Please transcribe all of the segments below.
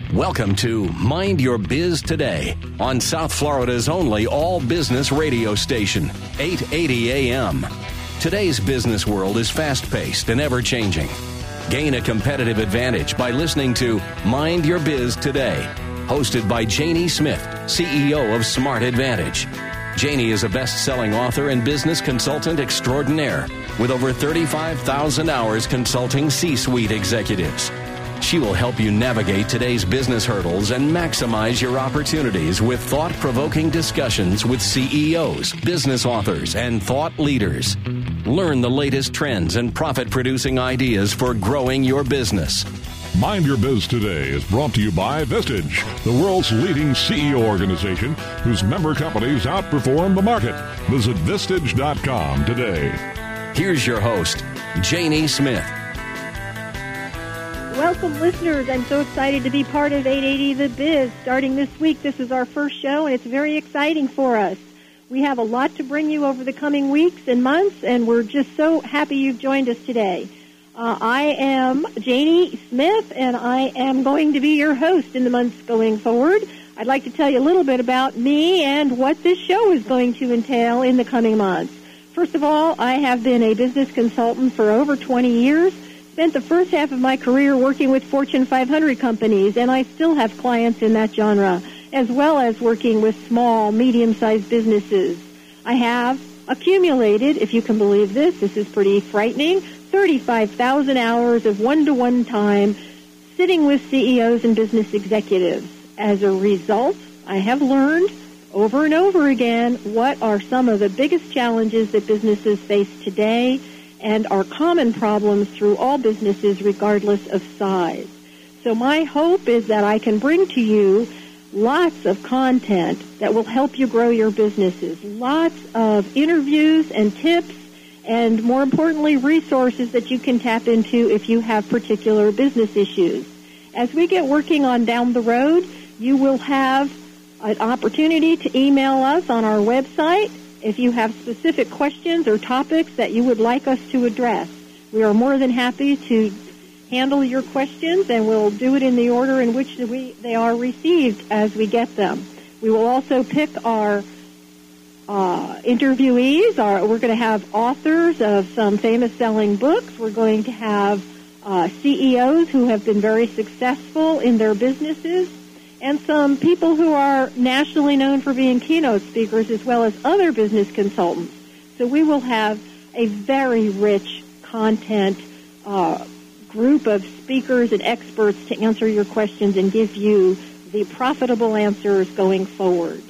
Welcome to Mind Your Biz Today on South Florida's only all-business radio station, 880 AM. Today's business world is fast-paced and ever-changing. Gain a competitive advantage by listening to Mind Your Biz Today, hosted by Janie Smith, CEO of Smart Advantage. Janie is a best-selling author and business consultant extraordinaire with over 35,000 hours consulting C-suite executives. She will help you navigate today's business hurdles and maximize your opportunities with thought-provoking discussions with CEOs, business authors, and thought leaders. Learn the latest trends and profit-producing ideas for growing your business. Mind Your Biz Today is brought to you by Vistage, the world's leading CEO organization whose member companies outperform the market. Visit Vistage.com today. Here's your host, Janie Smith. Welcome, listeners. I'm so excited to be part of 880 The Biz. Starting this week, this is our first show, and it's very exciting for us. We have a lot to bring you over the coming weeks and months, and we're just so happy you've joined us today. I am Janie Smith, and I am going to be your host in the months going forward. I'd like to tell you a little bit about me and what this show is going to entail in the coming months. First of all, I have been a business consultant for over 20 years. Spent the first half of my career working with Fortune 500 companies, and I still have clients in that genre, as well as working with small, medium-sized businesses. I have accumulated, if you can believe this is pretty frightening, 35,000 hours of one-to-one time sitting with CEOs and business executives. As a result, I have learned over and over again what are some of the biggest challenges that businesses face today and are common problems through all businesses regardless of size. So my hope is that I can bring to you lots of content that will help you grow your businesses, lots of interviews and tips, and more importantly, resources that you can tap into if you have particular business issues. As we get working on down the road, you will have an opportunity to email us on our website if you have specific questions or topics that you would like us to address. We are more than happy to handle your questions, and we'll do it in the order in which they are received as we get them. We will also pick our interviewees. We're going to have authors of some famous selling books. We're going to have CEOs who have been very successful in their businesses, and some people who are nationally known for being keynote speakers as well as other business consultants. So we will have a very rich content group of speakers and experts to answer your questions and give you the profitable answers going forward.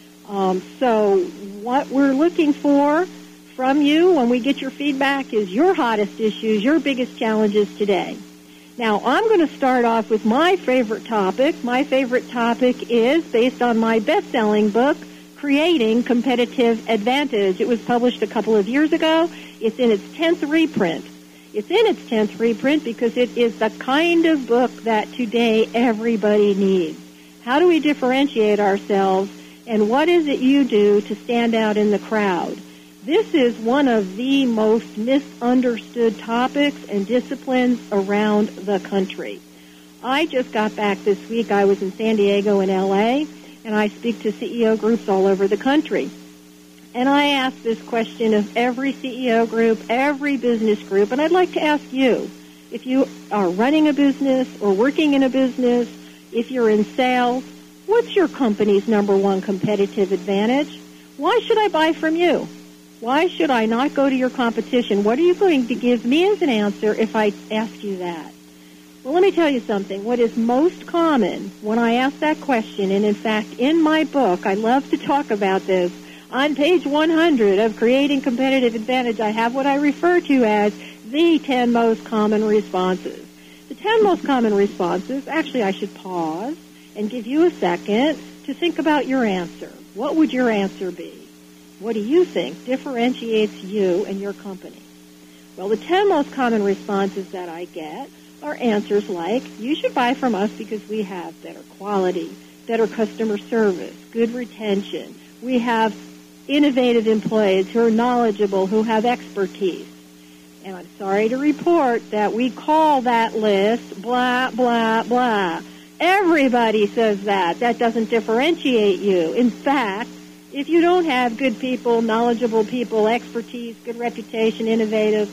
So what we're looking for from you when we get your feedback is your hottest issues, your biggest challenges today. Now, I'm going to start off with my favorite topic. My favorite topic is based on my best-selling book, Creating Competitive Advantage. It was published a couple of years ago. It's in its 10th reprint. It's in its 10th reprint because it is the kind of book that today everybody needs. How do we differentiate ourselves, and what is it you do to stand out in the crowd? This is one of the most misunderstood topics and disciplines around the country. I just got back this week. I was in San Diego and L.A., and I speak to CEO groups all over the country. And I ask this question of every CEO group, every business group, and I'd like to ask you, if you are running a business or working in a business, if you're in sales, what's your company's number one competitive advantage? Why should I buy from you? Why should I not go to your competition? What are you going to give me as an answer if I ask you that? Well, let me tell you something. What is most common when I ask that question, and in fact, in my book, I love to talk about this, on page 100 of Creating Competitive Advantage, I have what I refer to as the 10 most common responses. The 10 most common responses, actually I should pause and give you a second to think about your answer. What would your answer be? What do you think differentiates you and your company? Well, the 10 most common responses that I get are answers like, you should buy from us because we have better quality, better customer service, good retention. We have innovative employees who are knowledgeable, who have expertise. And I'm sorry to report that we call that list blah, blah, blah. Everybody says that. That doesn't differentiate you. In fact, if you don't have good people, knowledgeable people, expertise, good reputation, innovative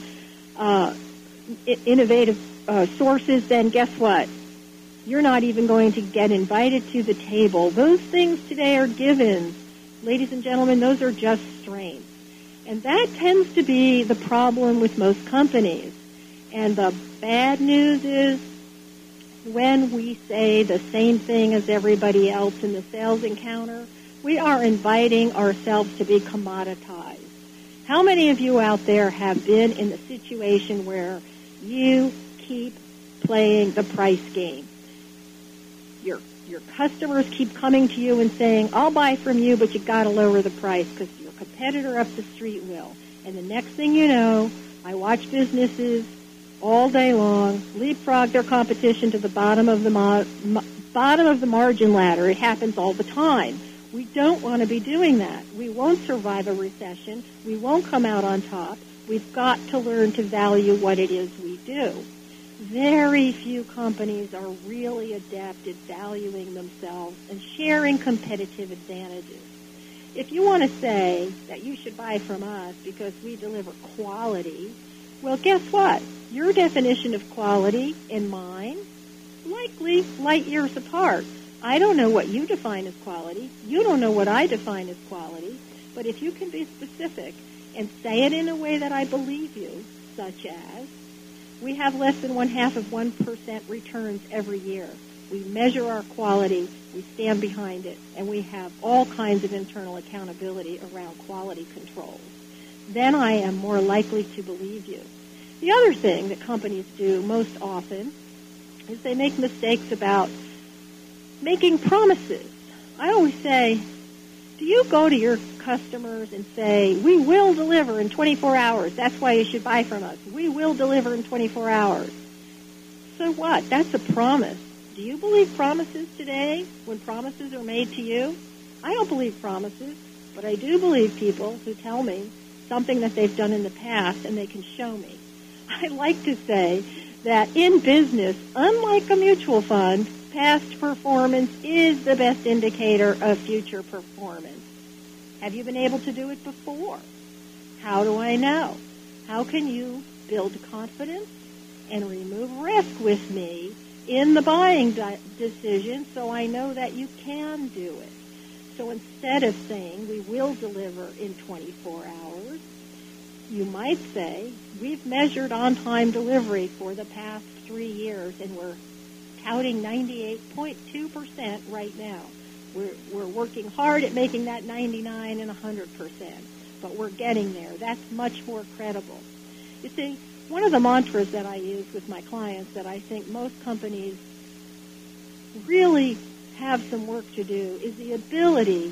sources, then guess what? You're not even going to get invited to the table. Those things today are givens. Ladies and gentlemen, those are just strengths. And that tends to be the problem with most companies. And the bad news is when we say the same thing as everybody else in the sales encounter, we are inviting ourselves to be commoditized. How many of you out there have been in the situation where you keep playing the price game? Your customers keep coming to you and saying, I'll buy from you, but you got to lower the price because your competitor up the street will. And the next thing you know, I watch businesses all day long leapfrog their competition to the bottom of the margin ladder. It happens all the time. We don't want to be doing that. We won't survive a recession. We won't come out on top. We've got to learn to value what it is we do. Very few companies are really adept at valuing themselves and sharing competitive advantages. If you want to say that you should buy from us because we deliver quality, well, guess what? Your definition of quality and mine, likely light years apart. I don't know what you define as quality. You don't know what I define as quality. But if you can be specific and say it in a way that I believe you, such as, we have less than 0.5% returns every year. We measure our quality, we stand behind it, and we have all kinds of internal accountability around quality controls. Then I am more likely to believe you. The other thing that companies do most often is they make mistakes about making promises. I always say, do you go to your customers and say, we will deliver in 24 hours. That's why you should buy from us. We will deliver in 24 hours. So what? That's a promise. Do you believe promises today when promises are made to you? I don't believe promises, but I do believe people who tell me something that they've done in the past and they can show me. I like to say that in business, unlike a mutual fund, past performance is the best indicator of future performance. Have you been able to do it before? How do I know? How can you build confidence and remove risk with me in the buying decision so I know that you can do it? So instead of saying we will deliver in 24 hours, you might say we've measured on-time delivery for the past 3 years and we're touting 98.2% right now. We're working hard at making that 99 and 100%, but we're getting there. That's much more credible. You see, one of the mantras that I use with my clients that I think most companies really have some work to do is the ability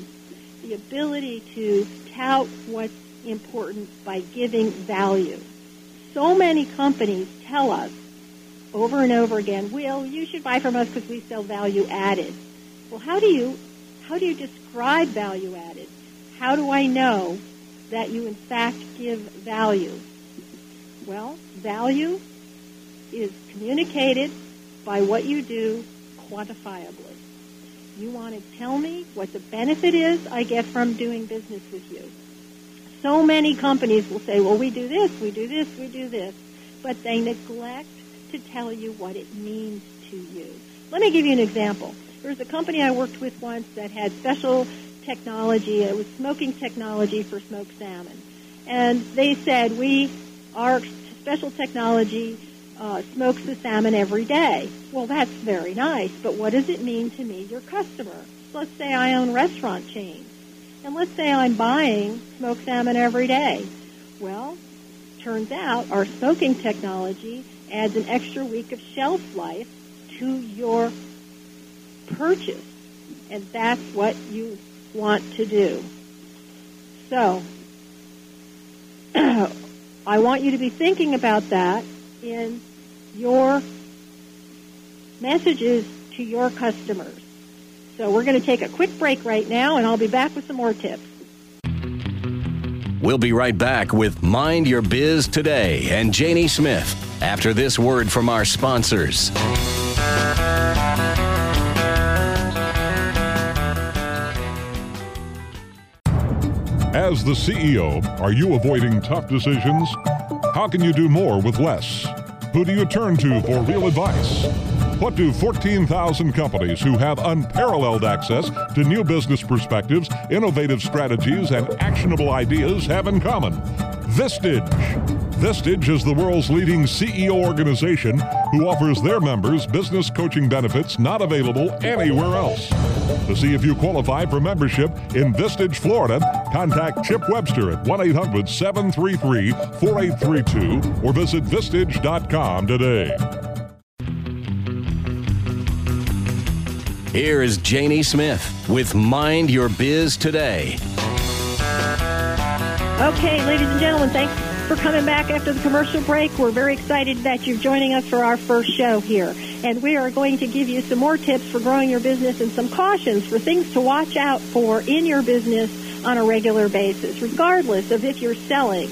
to tout what's important by giving value. So many companies tell us over and over again, well, you should buy from us because we sell value added. Well, how do you describe value added? How do I know that you in fact give value? Well, value is communicated by what you do quantifiably. You want to tell me what the benefit is I get from doing business with you. So many companies will say, well, we do this, we do this, we do this, but they neglect to tell you what it means to you. Let me give you an example. There was a company I worked with once that had special technology. It was smoking technology for smoked salmon. And they said, our special technology smokes the salmon every day. Well, that's very nice, but what does it mean to me, your customer? Let's say I own restaurant chains, and let's say I'm buying smoked salmon every day. Well, turns out our smoking technology adds an extra week of shelf life to your purchase, and that's what you want to do. So, I want you to be thinking about that in your messages to your customers. So we're going to take a quick break right now, and I'll be back with some more tips. We'll be right back with Mind Your Biz Today and Janie Smith after this word from our sponsors. As the CEO, are you avoiding tough decisions? How can you do more with less? Who do you turn to for real advice? What do 14,000 companies who have unparalleled access to new business perspectives, innovative strategies, and actionable ideas have in common? Vistage. Vistage is the world's leading CEO organization who offers their members business coaching benefits not available anywhere else. To see if you qualify for membership in Vistage, Florida, contact Chip Webster at 1-800-733-4832 or visit Vistage.com today. Here is Janie Smith with Mind Your Biz Today. Okay, ladies and gentlemen, thanks for coming back after the commercial break. We're very excited that you're joining us for our first show here. And we are going to give you some more tips for growing your business and some cautions for things to watch out for in your business on a regular basis, regardless of if you're selling.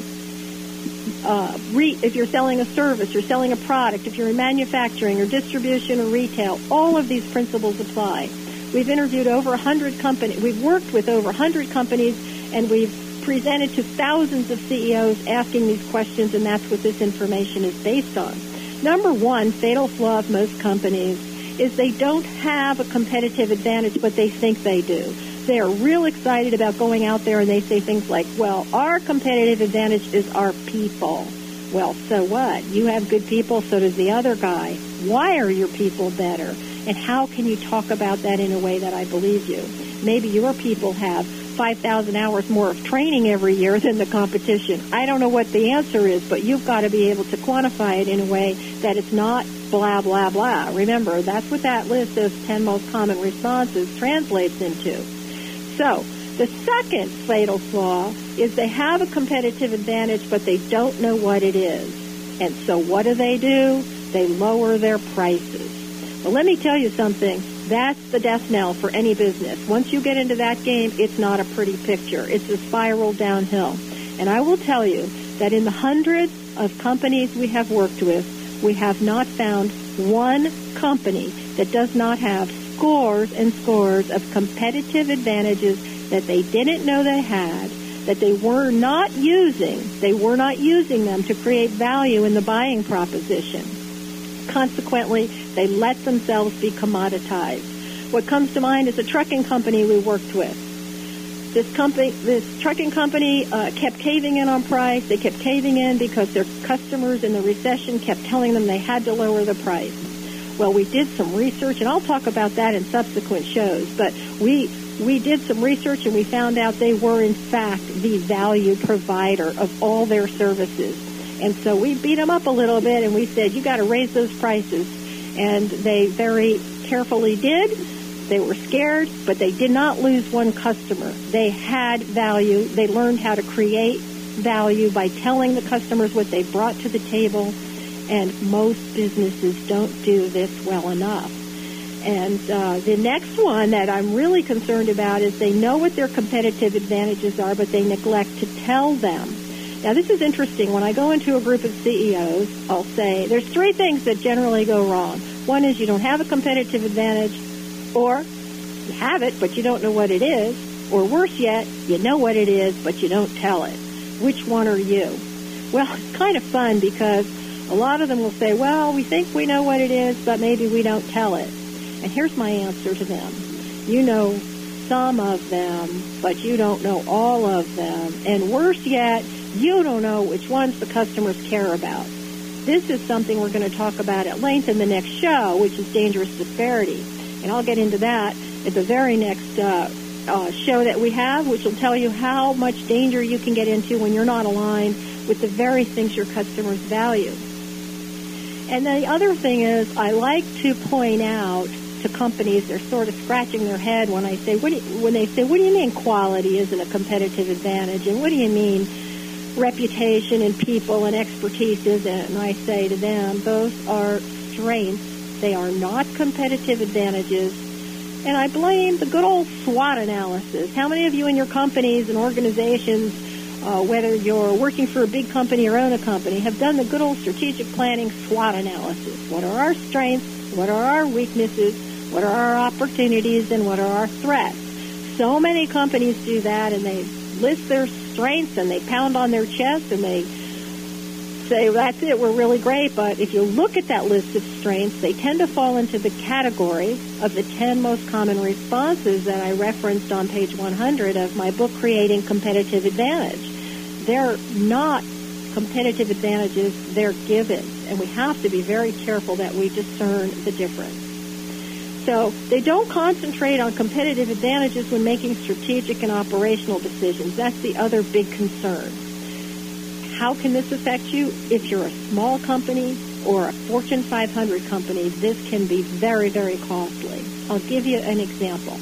If you're selling a service, you're selling a product, if you're in manufacturing or distribution or retail, all of these principles apply. We've interviewed over 100 companies. We've worked with over 100 companies, and we've presented to thousands of CEOs asking these questions, and that's what this information is based on. Number one, fatal flaw of most companies is they don't have a competitive advantage, but they think they do. They are real excited about going out there, and they say things like, well, our competitive advantage is our people. Well, so what? You have good people, so does the other guy. Why are your people better? And how can you talk about that in a way that I believe you? Maybe your people have 5,000 hours more of training every year than the competition. I don't know what the answer is, but you've got to be able to quantify it in a way that it's not blah, blah, blah. Remember, that's what that list of 10 most common responses translates into. So, the second fatal flaw is they have a competitive advantage, but they don't know what it is. And so what do? They lower their prices. Well, let me tell you something. That's the death knell for any business. Once you get into that game, it's not a pretty picture. It's a spiral downhill. And I will tell you that in the hundreds of companies we have worked with, we have not found one company that does not have scores and scores of competitive advantages that they didn't know they had, that they were not using. They were not using them to create value in the buying proposition. Consequently, they let themselves be commoditized. What comes to mind is a trucking company we worked with. This trucking company kept caving in on price. They kept caving in because their customers in the recession kept telling them they had to lower the price. Well, we did some research, and I'll talk about that in subsequent shows, but we did some research, and we found out they were, in fact, the value provider of all their services. And so we beat them up a little bit, and we said, you got to raise those prices. And they very carefully did. They were scared, but they did not lose one customer. They had value. They learned how to create value by telling the customers what they brought to the table. And most businesses don't do this well enough. And the next one that I'm really concerned about is they know what their competitive advantages are, but they neglect to tell them. Now, this is interesting. When I go into a group of CEOs, I'll say there's three things that generally go wrong. One is you don't have a competitive advantage, or you have it, but you don't know what it is, or worse yet, you know what it is, but you don't tell it. Which one are you? Well, it's kind of fun because a lot of them will say, well, we think we know what it is, but maybe we don't tell it. And here's my answer to them. You know some of them, but you don't know all of them. And worse yet, you don't know which ones the customers care about. This is something we're going to talk about at length in the next show, which is dangerous disparity. And I'll get into that at the very next show that we have, which will tell you how much danger you can get into when you're not aligned with the very things your customers value. And the other thing is, I like to point out to companies, they're sort of scratching their head when I say, what do you mean quality isn't a competitive advantage? And what do you mean reputation and people and expertise isn't? And I say to them, those are strengths. They are not competitive advantages. And I blame the good old SWOT analysis. How many of you in your companies and organizations, whether you're working for a big company or own a company, have done the good old strategic planning SWOT analysis? What are our strengths? What are our weaknesses? What are our opportunities? And what are our threats? So many companies do that, and they list their strengths and they pound on their chest and they say, that's it, we're really great. But if you look at that list of strengths, they tend to fall into the category of the 10 most common responses that I referenced on page 100 of my book, Creating Competitive Advantage. They're not competitive advantages, they're givens. And we have to be very careful that we discern the difference. So they don't concentrate on competitive advantages when making strategic and operational decisions. That's the other big concern. How can this affect you? If you're a small company or a Fortune 500 company, this can be very, very costly. I'll give you an example.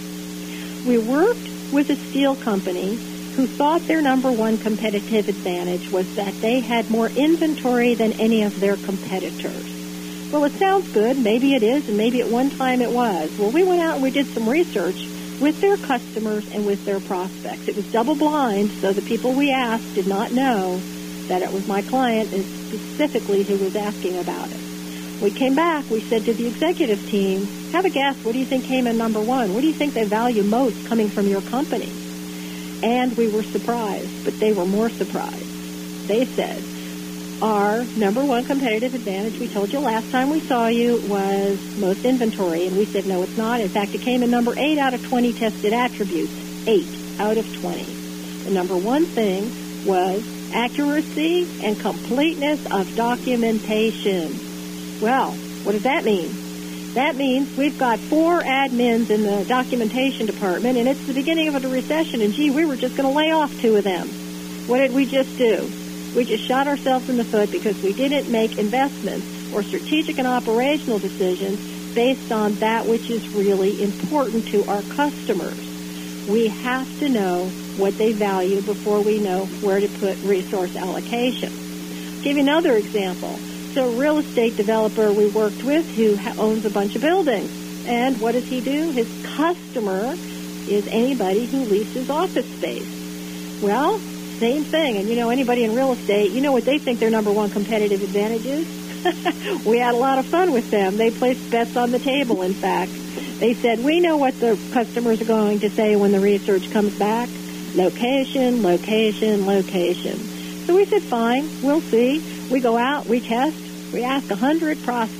We worked with a steel company who thought their number one competitive advantage was that they had more inventory than any of their competitors. Well, it sounds good. Maybe it is, and maybe at one time it was. Well, we went out and we did some research with their customers and with their prospects. It was double blind, so the people we asked did not know that it was my client and specifically who was asking about it. We came back. We said to the executive team, have a guess. What do you think came in number one? What do you think they value most coming from your company? And we were surprised, but they were more surprised. They said, our number one competitive advantage, we told you last time we saw you, was most inventory. And we said, no, it's not. In fact, it came in number 8 out of 20 tested attributes. 8 out of 20. The number one thing was accuracy and completeness of documentation. Well, what does that mean? That means we've got 4 admins in the documentation department, and it's the beginning of a recession, and gee, we were just going to lay off 2 of them. What did we just do? We just shot ourselves in the foot because we didn't make investments or strategic and operational decisions based on that which is really important to our customers. We have to know what they value before we know where to put resource allocation. I'll give you another example. So a real estate developer we worked with who owns a bunch of buildings. And what does he do? His customer is anybody who leases office space. Well, same thing. And anybody in real estate, you know what they think their number one competitive advantage is? We had a lot of fun with them. They placed bets on the table, in fact. They said, we know what the customers are going to say when the research comes back. Location, location, location. So we said, fine, we'll see. We go out, we test, we ask 100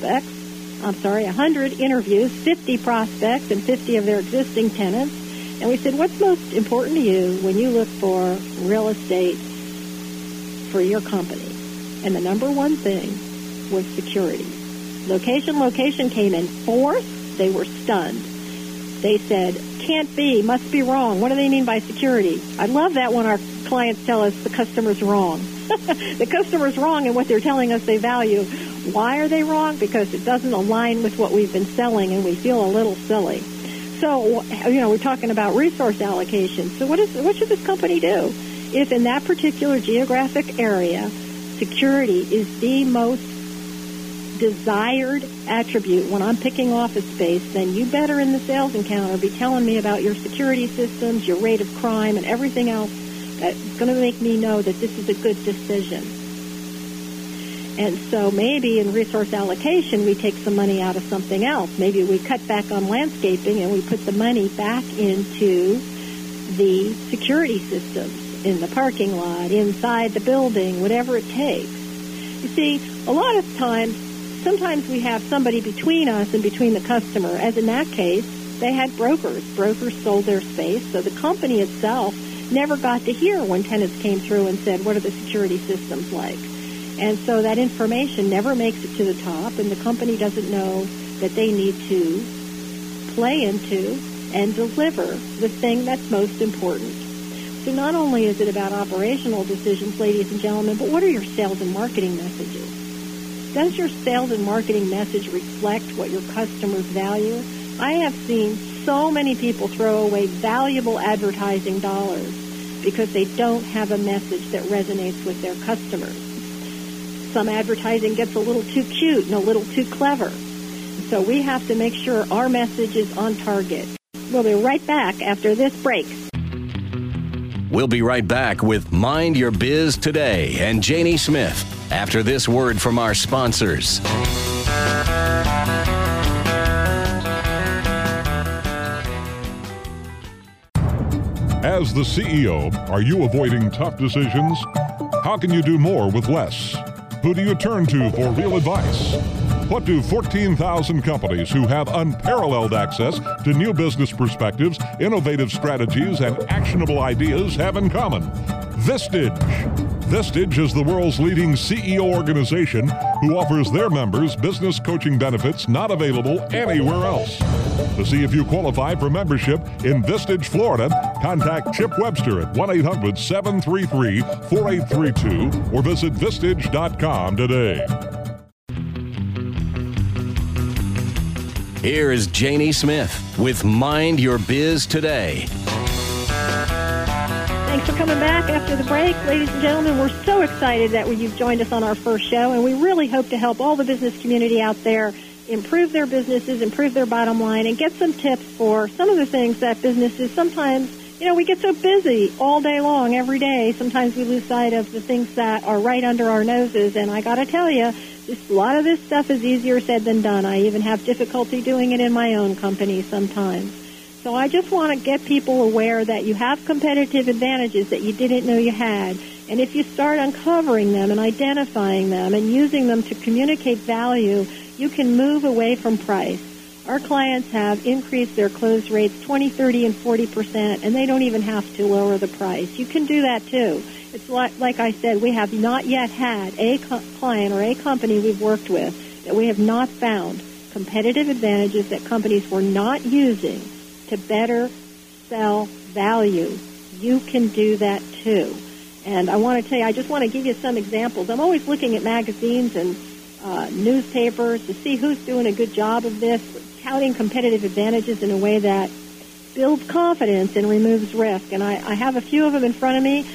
interviews, 50 prospects and 50 of their existing tenants. And we said, what's most important to you when you look for real estate for your company? And the number one thing was security. Location came in 4th. They were stunned. They said, can't be, must be wrong. What do they mean by security? I love that when our clients tell us the customer's wrong. The customer's wrong in what they're telling us they value. Why are they wrong? Because it doesn't align with what we've been selling, and we feel a little silly. So, we're talking about resource allocation. So what should this company do? If in that particular geographic area, security is the most desired attribute when I'm picking office space, then you better in the sales encounter be telling me about your security systems, your rate of crime, and everything else that's going to make me know that this is a good decision. And so maybe in resource allocation, we take some money out of something else. Maybe we cut back on landscaping and we put the money back into the security systems in the parking lot, inside the building, whatever it takes. You see, a lot of times, sometimes we have somebody between us and between the customer. As in that case, they had brokers. Brokers sold their space, so the company itself never got to hear when tenants came through and said, what are the security systems like? And so that information never makes it to the top, and the company doesn't know that they need to play into and deliver the thing that's most important. So not only is it about operational decisions, ladies and gentlemen, but what are your sales and marketing messages? Does your sales and marketing message reflect what your customers value? I have seen so many people throw away valuable advertising dollars because they don't have a message that resonates with their customers. Some advertising gets a little too cute and a little too clever. So we have to make sure our message is on target. We'll be right back after this break. We'll be right back with Mind Your Biz Today and Janie Smith after this word from our sponsors. As the CEO, are you avoiding tough decisions? How can you do more with less? Who do you turn to for real advice? What do 14,000 companies who have unparalleled access to new business perspectives, innovative strategies, and actionable ideas have in common? Vistage. Vistage is the world's leading CEO organization who offers their members business coaching benefits not available anywhere else. To see if you qualify for membership in Vistage, Florida, contact Chip Webster at 1-800-733-4832 or visit Vistage.com today. Here is Janie Smith with Mind Your Biz Today. Thanks for coming back after the break. Ladies and gentlemen, we're so excited that you've joined us on our first show, and we really hope to help all the business community out there improve their businesses, improve their bottom line, and get some tips for some of the things that businesses sometimes, we get so busy all day long, every day. Sometimes we lose sight of the things that are right under our noses, and I got to tell you, a lot of this stuff is easier said than done. I even have difficulty doing it in my own company sometimes. So I just want to get people aware that you have competitive advantages that you didn't know you had. And if you start uncovering them and identifying them and using them to communicate value, you can move away from price. Our clients have increased their close rates 20, 30, and 40%, and they don't even have to lower the price. You can do that too. It's like I said, we have not yet had a client or a company we've worked with that we have not found competitive advantages that companies were not using to better sell value. You can do that too. And I want to tell you, I just want to give you some examples. I'm always looking at magazines and newspapers to see who's doing a good job of this, touting competitive advantages in a way that builds confidence and removes risk. And I have a few of them in front of me.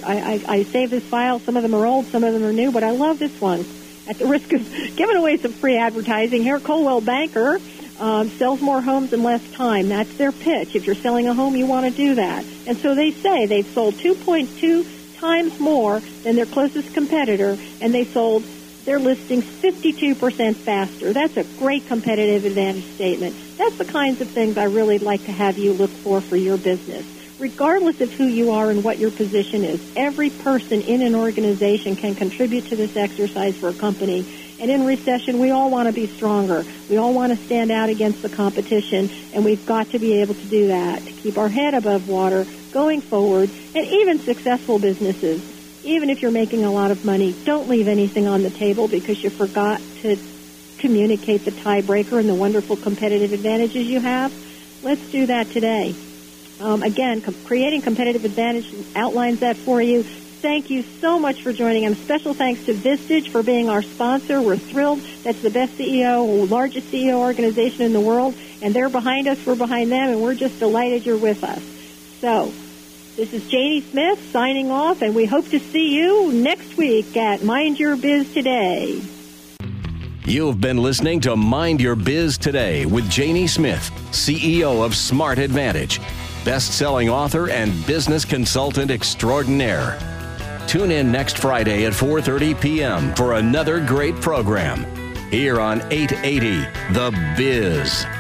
I saved this file. Some of them are old, some of them are new, but I love this one. At the risk of giving away some free advertising here, Coldwell Banker sells more homes in less time. That's their pitch. If you're selling a home, you want to do that. And so they say they've sold 2.2 times more than their closest competitor, and they sold their listings 52% faster. That's a great competitive advantage statement. That's the kinds of things I really like to have you look for your business. Regardless of who you are and what your position is, every person in an organization can contribute to this exercise for a company. And in recession, we all want to be stronger. We all want to stand out against the competition, and we've got to be able to do that, to keep our head above water going forward. And even successful businesses, even if you're making a lot of money, don't leave anything on the table because you forgot to communicate the tiebreaker and the wonderful competitive advantages you have. Let's do that today. Again, creating competitive advantage outlines that for you. Thank you so much for joining. And special thanks to Vistage for being our sponsor. We're thrilled. That's the best CEO, largest CEO organization in the world. And they're behind us. We're behind them. And we're just delighted you're with us. So this is Janie Smith signing off. And we hope to see you next week at Mind Your Biz Today. You've been listening to Mind Your Biz Today with Janie Smith, CEO of Smart Advantage, best-selling author and business consultant extraordinaire. Tune in next Friday at 4:30 p.m. for another great program here on 880 The Biz.